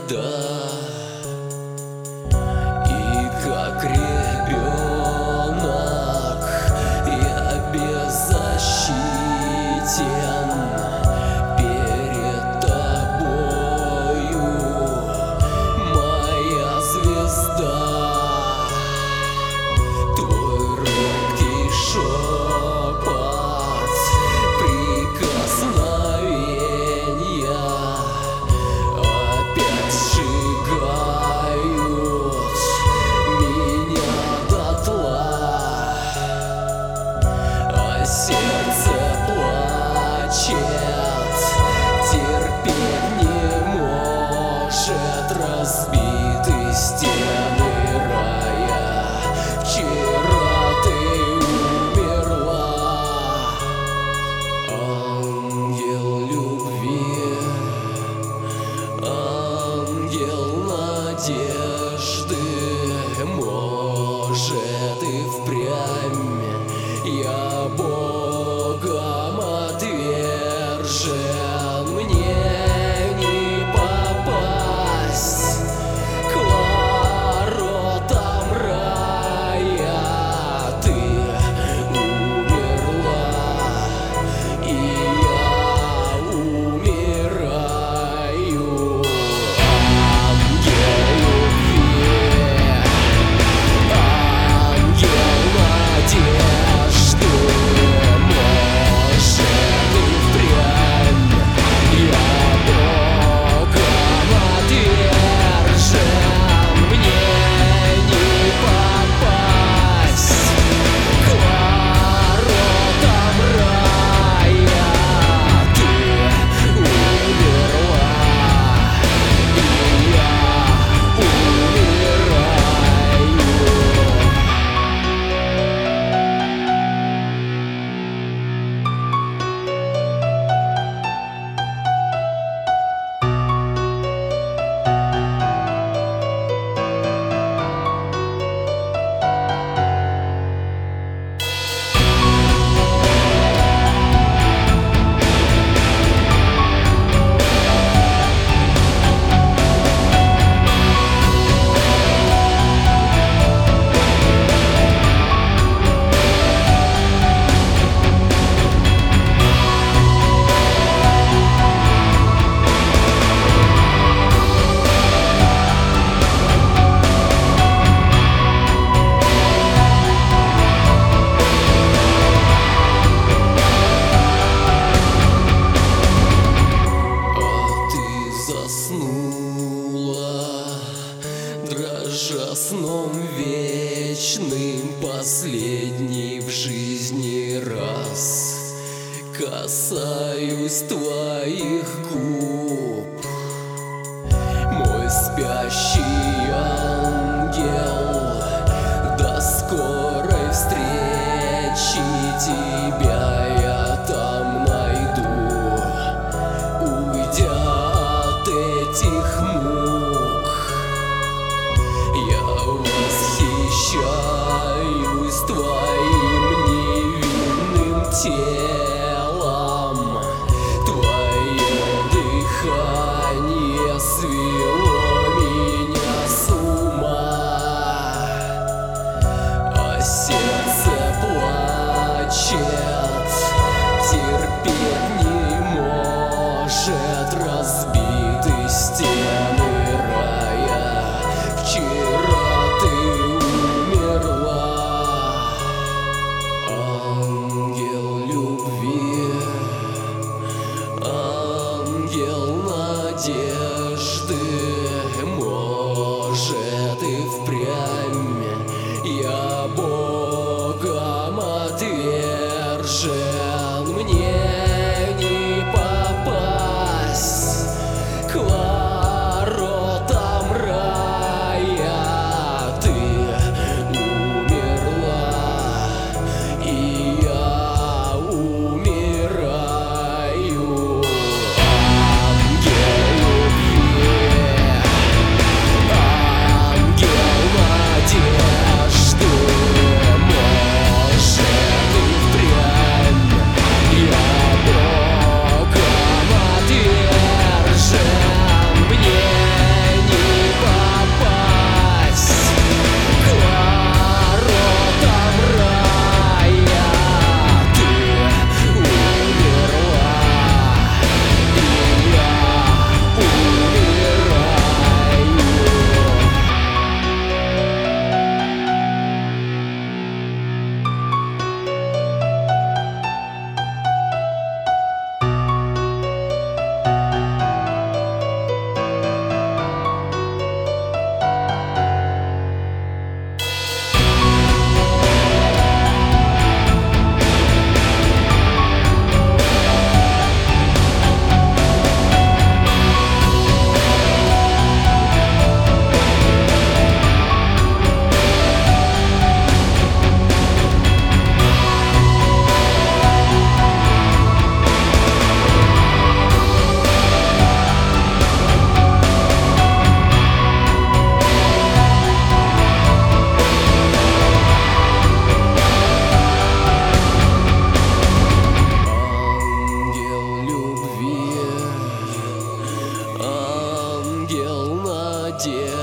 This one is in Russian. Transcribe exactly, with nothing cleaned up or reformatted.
звезда, и как ребенок я беззащитен перед тобою, моя звезда. Твой робкий шепот, прикосновения опять сжигают меня дотла, а сердце плачет, терпеть не может разбитые стены рая. Вчера ты умерла, ангел любви, ангел надежды. Может, и впрямь я Богом отвержен, мне не попасть к воротам рая. Ты умерла, и я умираю. Ангел любви, ангел надежды. Может, и впрямь я Богом отвержен, мне не попасть к воротам рая. Ты умерла, и я умираю. Заснула, дрожа сном вечным, последний в жизни раз касаюсь твоих губ. Мой спящий ангел, до скорой встречи, тебя я там найду. Уйдя от этих мук, я восхищаюсь твоим невинным телом. Твое дыхание свело меня с ума, а сердце плачет, терпеть не может разбитые стены рая. Вчера ты умерла, ангел любви, ангел надежды. Может, и впрямь я Богом отвержен, мне не попасть к воротам рая. Ты умерла, и я умираю. Ангел любви, где